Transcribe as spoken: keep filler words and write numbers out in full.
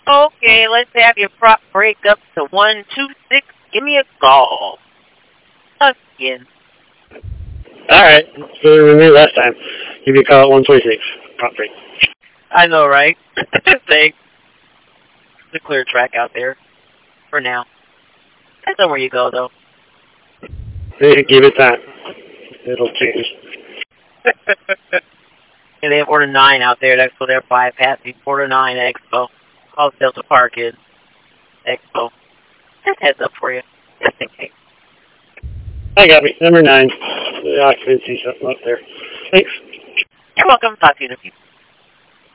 Okay, let's have your prop break up to one two six. Give me a call. Again. Alright, so we knew last time. Give you a call at one twenty-six. Prop break. I know, right? Thanks. It's a clear track out there. For now. That's not where you go, though. Hey, give it time. It'll change. And they have order nine out there. That's what they're bypassing. Order nine Expo. Call Delta Park is Expo. Just heads up for you. Just in case. I got me. Number nine. The occupancy something up there. Thanks. You're welcome. Talk to you in a few.